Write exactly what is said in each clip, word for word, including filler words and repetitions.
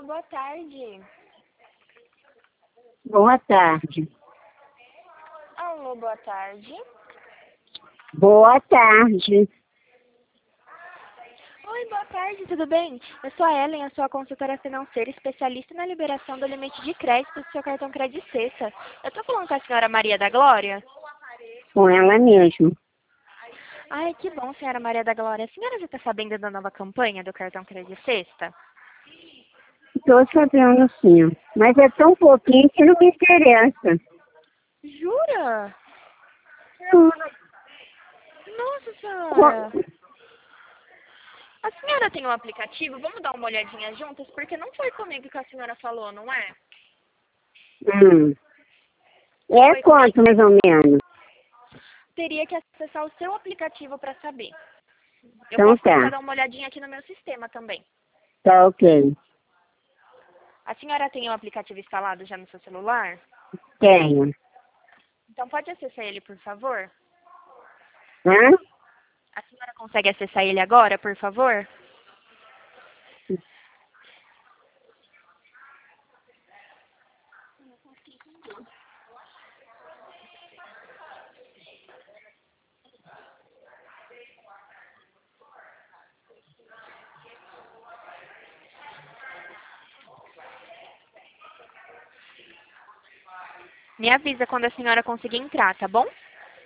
boa tarde. Boa tarde. Alô, boa tarde. Boa tarde. Oi, boa tarde, tudo bem? Eu sou a Ellen, a sua consultora financeira, especialista na liberação do limite de crédito do seu cartão Crédito Sexta. Eu tô falando com a senhora Maria da Glória? Com ela mesmo. Ai, que bom, senhora Maria da Glória. A senhora já está sabendo da nova campanha do cartão Crédito Sexta? Estou sabendo sim. Mas é tão pouquinho que não me interessa. Jura? Juro. Nossa senhora! Co- A senhora tem um aplicativo? Vamos dar uma olhadinha juntas? Porque não foi comigo que a senhora falou, não é? Hum. É Foi quanto, comigo? mais ou menos? Teria que acessar o seu aplicativo para saber. Eu Então posso tá. tentar dar uma olhadinha aqui no meu sistema também. Tá ok. A senhora tem o aplicativo instalado já no seu celular? Tenho. Então pode acessar ele, por favor? Hã? A senhora consegue acessar ele agora, por favor? Me avisa quando a senhora conseguir entrar, tá bom?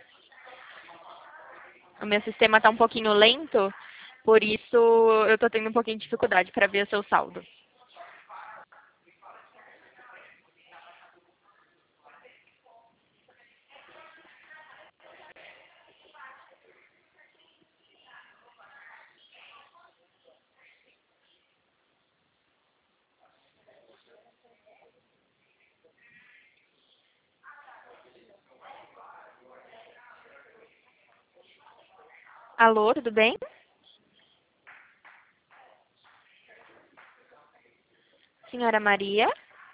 O meu sistema está um pouquinho lento, por isso eu estou tendo um pouquinho de dificuldade para ver o seu saldo. Alô, tudo bem? Senhora Maria?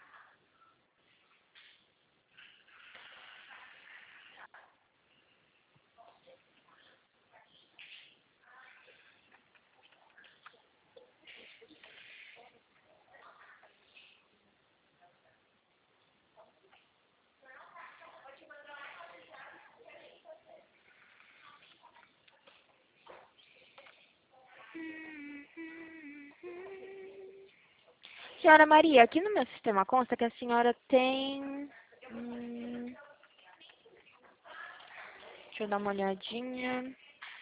Senhora Maria, aqui no meu sistema consta que a senhora tem... Hum, deixa eu dar uma olhadinha.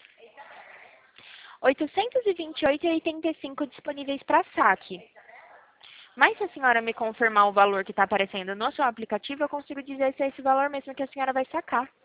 oitocentos e vinte e oito reais e oitenta e cinco disponíveis para saque. Mas se a senhora me confirmar o valor que está aparecendo no seu aplicativo, eu consigo dizer se é esse valor mesmo que a senhora vai sacar.